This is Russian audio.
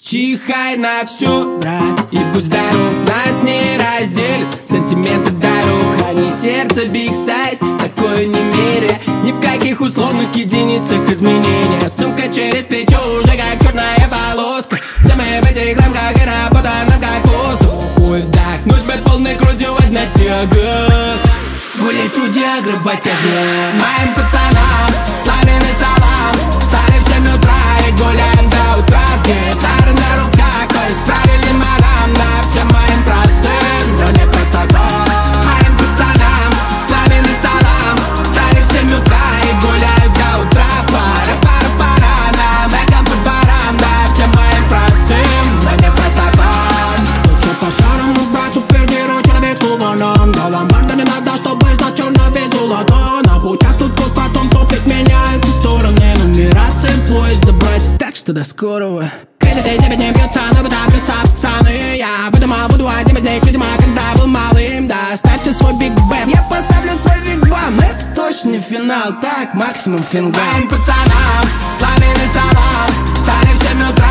Чихай на всю, брат, и будь здоров. Нас не разделит сантименты дорог. Храни сердце, big size, такое не меря. Ни в каких условных единицах изменения. Сумка через плечо уже как черная полоска. Все мы в этих рамках и работа нам как воздух. Ой, вздохнуть бы полной грудью одна тяга. Гулять в труде, работяга. Моим пацанам пламенный салам. Встали в 7 утра и гуляем до утра. Гитары на руках, то исправили морам. На всем моим простым, но не просто так. Моим пацанам пламенный салам. Встали в 7 утра и гуляют до утра. Пара, нам эхом по дворам. На всем моим простым, но не просто так. Тут все по-старому, брат, супергерой, человек с угоном. До ломбарда не надо, чтобы знать, черно весь золото. На путях тут год, потом топит, меняются стороны. Нумерация поезда, братик, так что до скорого. Кредиты тебе не бьются, но быта бьются пацаны. Я выдумал, буду одним из них, видимо, когда был малым. Да, ставьте свой биг бэм, я поставлю свой вигвам. Это точно не финал, так, максимум фингал. Моим пацанам пламенный салам. Встали в 7 утра